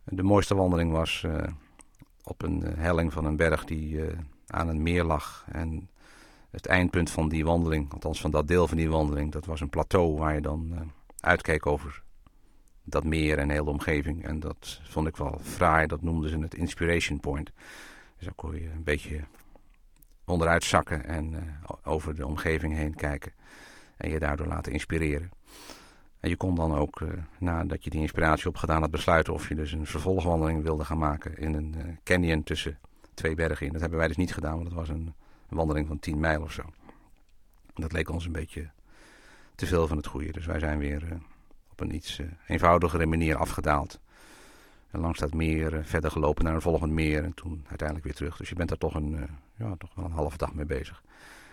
De mooiste wandeling was op een helling van een berg die aan een meer lag. En het eindpunt van die wandeling, althans van dat deel van die wandeling, dat was een plateau waar je dan uitkeek over dat meer en de hele omgeving. En dat vond ik wel fraai, dat noemden ze het Inspiration Point. Dus dan kon je een beetje onderuit zakken en over de omgeving heen kijken. En je daardoor laten inspireren. En je kon dan ook, nadat je die inspiratie opgedaan had, besluiten of je dus een vervolgwandeling wilde gaan maken in een canyon tussen 2 bergen in. Dat hebben wij dus niet gedaan, want dat was een wandeling van 10 mijl of zo. Dat leek ons een beetje te veel van het goede. Dus wij zijn weer op een iets eenvoudigere manier afgedaald. En langs dat meer verder gelopen naar een volgend meer en toen uiteindelijk weer terug. Dus je bent daar toch wel een halve dag mee bezig.